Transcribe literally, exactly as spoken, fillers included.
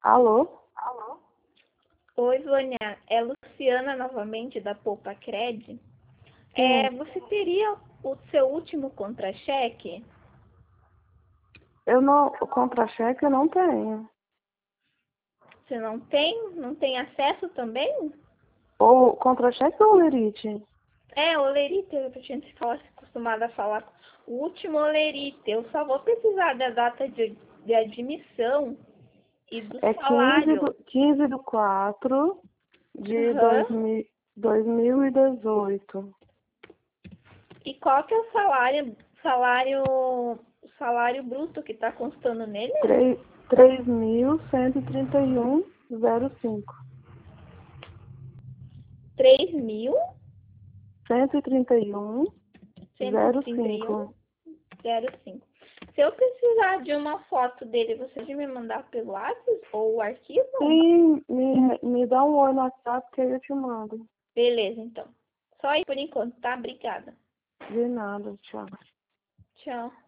Alô? Oi, Vânia. É Luciana novamente da Poupa Cred. É, Sim. você teria o seu último contra-cheque? Eu não, o contra-cheque eu não tenho. Você não tem? Não tem acesso também? Ou contra-cheque ou lerite? É, olerite, eu tinha se fala- acostumada a falar. O último olerite. Eu só vou precisar da data de, de admissão e do É quinze salário. do, quinze do quatro de Aham. dois mil, dois mil e dezoito. E qual que é o salário, salário, salário bruto que está constando nele? três mil cento e trinta e um vírgula zero cinco. três mil cento e trinta e um cento e vírgula trinta e um cinco. zero cinco. Se eu precisar de uma foto dele, você pode me mandar pelo WhatsApp ou o arquivo? Sim, me, me dá um oi no WhatsApp que aí eu te mando. Beleza, então. Só aí por enquanto, tá? Obrigada. De nada, tchau. Tchau.